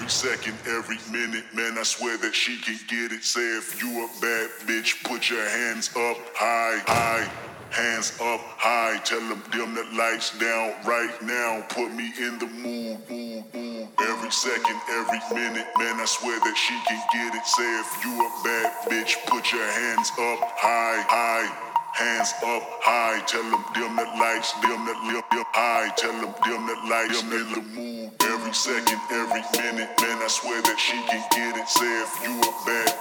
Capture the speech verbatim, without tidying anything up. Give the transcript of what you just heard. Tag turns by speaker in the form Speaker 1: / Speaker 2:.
Speaker 1: second, every minute, man, I swear that she can get it. Say if you a bad bitch, put your hands up high, high. Hands up high, tell them dim the lights down right now. Put me in the mood, mood, mood. Every second, every minute, man, I swear that she can get it. Say if you a bad bitch, put your hands up high, high. Hands up high, tell them dim the lights, dim the dim, dim high. Tell them dim the lights, dim in the mood. Every second, every minute, man, I swear that she can get it. Say if you a bad